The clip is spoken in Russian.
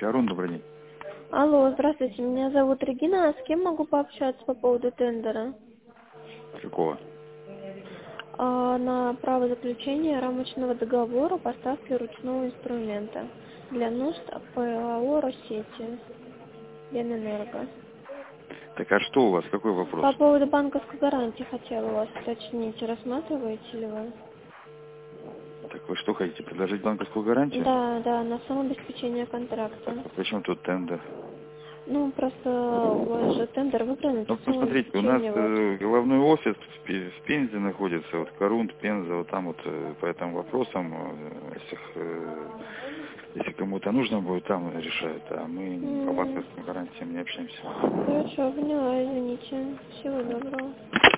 Арон, добрый день. Алло, здравствуйте, меня зовут Регина, а с кем могу пообщаться по поводу тендера? Какого? На право заключения рамочного договора поставки ручного инструмента для нужд ПАО Россети, Ленэнерго. Так а что у вас? Какой вопрос? По поводу банковской гарантии хотела у вас уточнить, рассматриваете ли вы? Так вы что хотите, предложить банковскую гарантию? Да, на самообеспечение контракта. А почему тут тендер? Ну, просто у вас же тендер выигран, это Ну, посмотрите, у нас самообеспечение вот. головной офис в Пензе находится, вот Корунд, Пенза, вот там вот по этим вопросам, если кому-то нужно будет, там решают, а мы по банковским гарантиям не общаемся. Хорошо, поняла, извините. Всего доброго.